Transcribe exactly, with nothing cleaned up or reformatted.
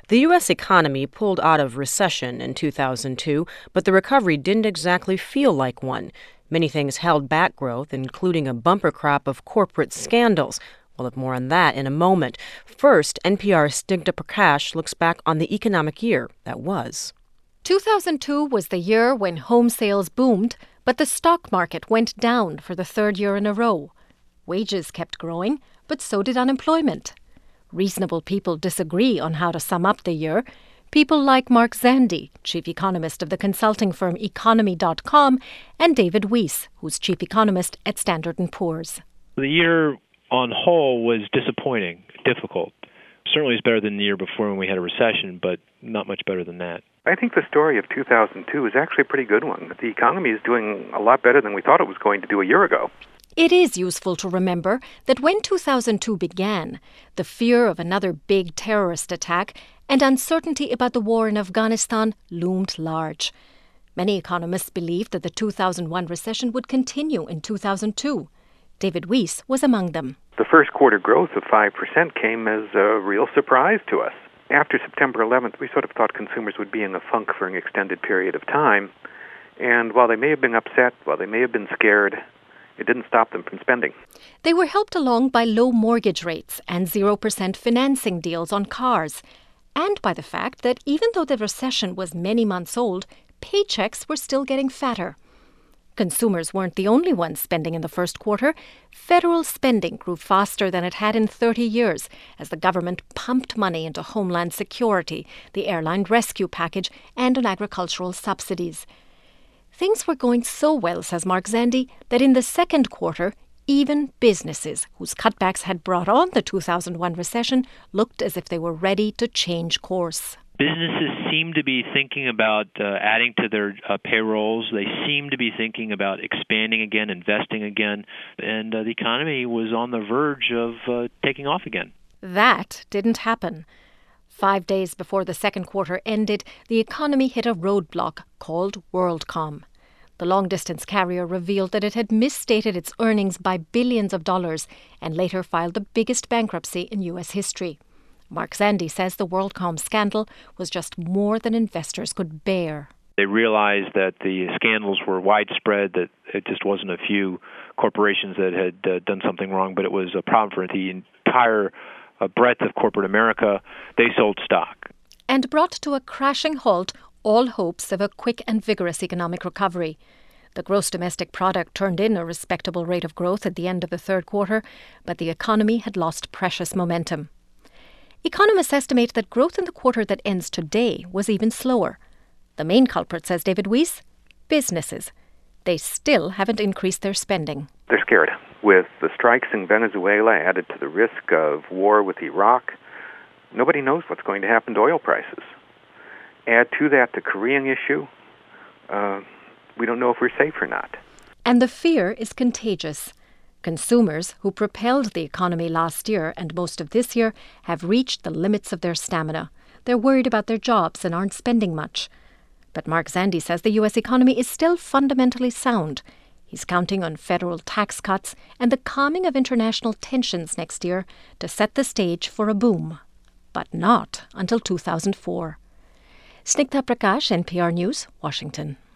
The U S economy pulled out of recession in two thousand two, but the recovery didn't exactly feel like one. Many things held back growth, including a bumper crop of corporate scandals. We'll have more on that in a moment. First, N P R's Snigdha Prakash looks back on the economic year that was. two thousand two was the year when home sales boomed, but the stock market went down for the third year in a row. Wages kept growing, but so did unemployment. Reasonable people disagree on how to sum up the year. People like Mark Zandi, chief economist of the consulting firm economy dot com, and David Weiss, who's chief economist at Standard and Poor's. The year on whole was disappointing, difficult. Certainly it's better than the year before when we had a recession, but not much better than that. I think the story of two thousand two is actually a pretty good one. The economy is doing a lot better than we thought it was going to do a year ago. It is useful to remember that when two thousand two began, the fear of another big terrorist attack and uncertainty about the war in Afghanistan loomed large. Many economists believed that the two thousand one recession would continue in two thousand two. David Weiss was among them. The first quarter growth of five percent came as a real surprise to us. After September eleventh, we sort of thought consumers would be in a funk for an extended period of time. And while they may have been upset, while they may have been scared, it didn't stop them from spending. They were helped along by low mortgage rates and zero percent financing deals on cars, and by the fact that even though the recession was many months old, paychecks were still getting fatter. Consumers weren't the only ones spending in the first quarter. Federal spending grew faster than it had in thirty years as the government pumped money into Homeland Security, the airline rescue package, and on agricultural subsidies. Things were going so well, says Mark Zandi, that in the second quarter, even businesses whose cutbacks had brought on the two thousand one recession looked as if they were ready to change course. Businesses seem to be thinking about uh, adding to their uh, payrolls. They seem to be thinking about expanding again, investing again, and uh, the economy was on the verge of uh, taking off again. That didn't happen. Five days before the second quarter ended, the economy hit a roadblock called WorldCom. The long-distance carrier revealed that it had misstated its earnings by billions of dollars and later filed the biggest bankruptcy in U S history. Mark Zandi says the WorldCom scandal was just more than investors could bear. They realized that the scandals were widespread, that it just wasn't a few corporations that had uh, done something wrong, but it was a problem for the entire uh, breadth of corporate America. They sold stock. And brought to a crashing halt all hopes of a quick and vigorous economic recovery. The gross domestic product turned in a respectable rate of growth at the end of the third quarter, but the economy had lost precious momentum. Economists estimate that growth in the quarter that ends today was even slower. The main culprit, says David Weiss, businesses. They still haven't increased their spending. They're scared. With the strikes in Venezuela added to the risk of war with Iraq, nobody knows what's going to happen to oil prices. Add to that the Korean issue, uh, we don't know if we're safe or not. And the fear is contagious. Consumers who propelled the economy last year and most of this year have reached the limits of their stamina. They're worried about their jobs and aren't spending much. But Mark Zandi says the U S economy is still fundamentally sound. He's counting on federal tax cuts and the calming of international tensions next year to set the stage for a boom. But not until two thousand four. Snigdha Prakash, N P R News, Washington.